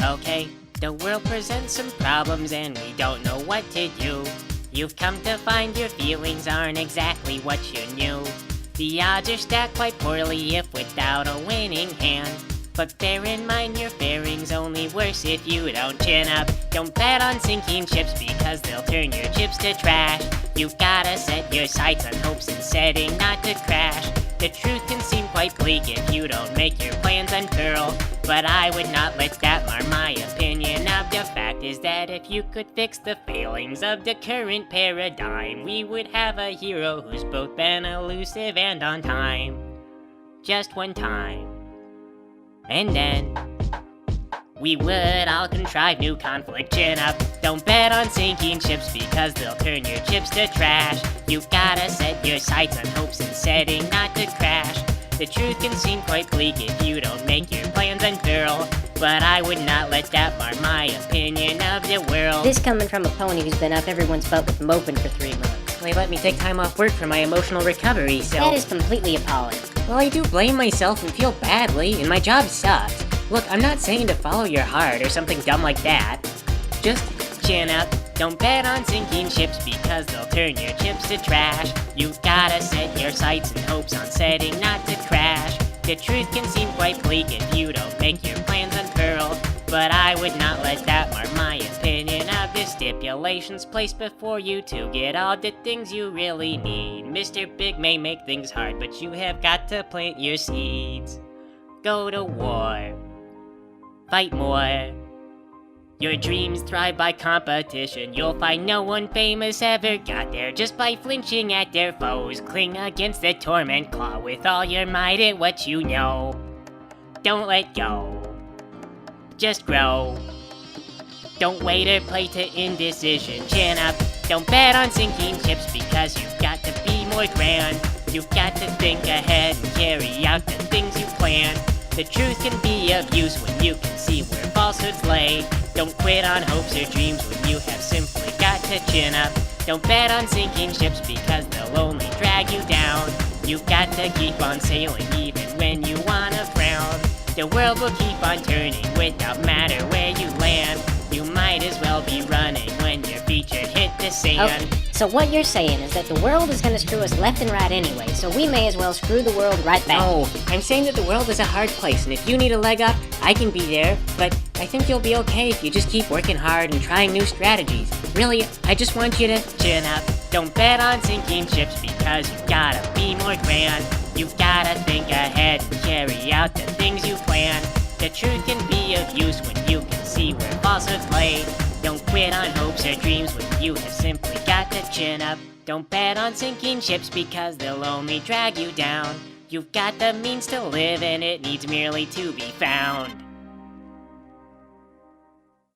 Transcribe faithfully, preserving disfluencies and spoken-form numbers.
Okay, the world presents some problems and we don't know what to do. You've come to find your feelings aren't exactly what you knew. The odds are stacked quite poorly if without a winning hand. But bear in mind your faring's only worse if you don't chin up. Don't bet on sinking ships because they'll turn your chips to trash. You've gotta set your sights on hopes and setting not to crash. The truth can seem quite bleak if you don't make your plans unfurl. But I would not let that mar my opinion of the fact is that if you could fix the failings of the current paradigm, we would have a hero who's both been elusive and on time. Just one time. And then we would all contrive new conflict. Chin up, don't bet on sinking ships because they'll turn your chips to trash. You've gotta set your sights on hopes and setting not to crash. The truth can seem quite bleak if you don't make your plans unfurl. But I would not let that mar my opinion of the world. This coming from a pony who's been up everyone's butt with moping for three months. They let me take time off work for my emotional recovery, so... That is completely appalling. Well, I do blame myself and feel badly, and my job sucks. Look, I'm not saying to follow your heart or something dumb like that. Just chin up. Don't bet on sinking ships because they'll turn your chips to trash. You've gotta set your sights and hopes on setting not to crash. The truth can seem quite bleak if you don't make your plans unfurl. But I would not let that mar my opinion of the stipulations placed before you to get all the things you really need. Mister Big may make things hard, but you have got to plant your seeds. Go to war. Fight more. Your dreams thrive by competition. You'll find no one famous ever got there just by flinching at their foes. Cling against the torment claw with all your might at what you know. Don't let go. Just grow. Don't wait or play to indecision. Chin up. Don't bet on sinking ships because you've got to be more grand. You've got to think ahead and carry out the things you plan. The truth can be of use when you can see where falsehoods lay. Don't quit on hopes or dreams when you have simply got to chin up. Don't bet on sinking ships because they'll only drag you down. You've got to keep on sailing even when you wanna frown. The world will keep on turning without matter where you land. You might as well be running when your feet should hit the sand. Okay, so what you're saying is that the world is gonna screw us left and right anyway, so we may as well screw the world right back. No, I'm saying that the world is a hard place, and if you need a leg up, I can be there, but I think you'll be okay if you just keep working hard and trying new strategies. Really, I just want you to chin up. Don't bet on sinking ships because you've gotta be more grand. You've gotta think ahead and carry out the things you plan. The truth can be of use when you can see where falsehoods lay. Don't quit on hopes or dreams when you have simply got to chin up. Don't bet on sinking ships because they'll only drag you down. You've got the means to live and it needs merely to be found.